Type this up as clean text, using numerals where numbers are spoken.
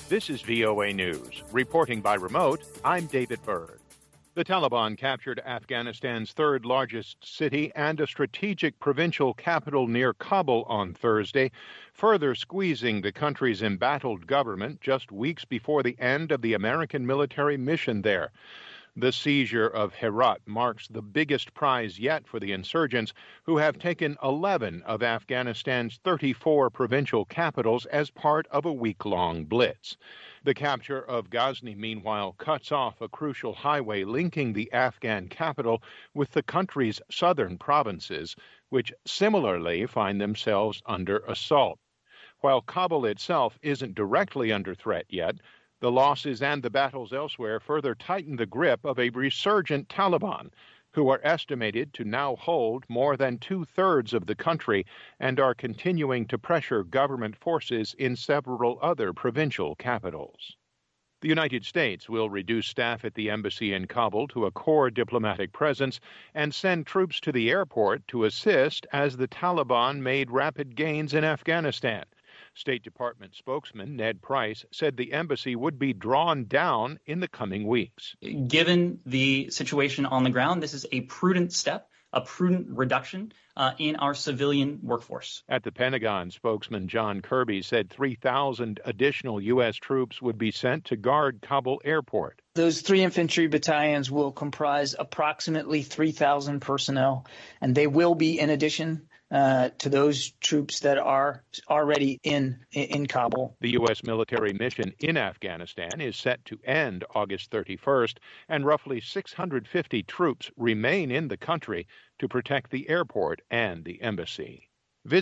This is VOA News. Reporting by remote, I'm David Byrd. The Taliban captured Afghanistan's third largest city and a strategic provincial capital near Kabul on Thursday, further squeezing the country's embattled government just weeks before the end of the American military mission there. The seizure of Herat marks the biggest prize yet for the insurgents, who have taken 11 of Afghanistan's 34 provincial capitals as part of a week-long blitz. The capture of Ghazni, meanwhile, cuts off a crucial highway linking the Afghan capital with the country's southern provinces, which similarly find themselves under assault. While Kabul itself isn't directly under threat yet, the losses and the battles elsewhere further tighten the grip of a resurgent Taliban, who are estimated to now hold more than two-thirds of the country and are continuing to pressure government forces in several other provincial capitals. The United States will reduce staff at the embassy in Kabul to a core diplomatic presence and send troops to the airport to assist as the Taliban made rapid gains in Afghanistan. State Department spokesman Ned Price said the embassy would be drawn down in the coming weeks. Given the situation on the ground, this is a prudent step, a prudent reduction in our civilian workforce. At the Pentagon, spokesman John Kirby said 3,000 additional U.S. troops would be sent to guard Kabul airport. Those 3 infantry battalions will comprise approximately 3,000 personnel, and they will be in addition to those troops that are already in Kabul. The U.S. military mission in Afghanistan is set to end August 31st, and roughly 650 troops remain in the country to protect the airport and the embassy.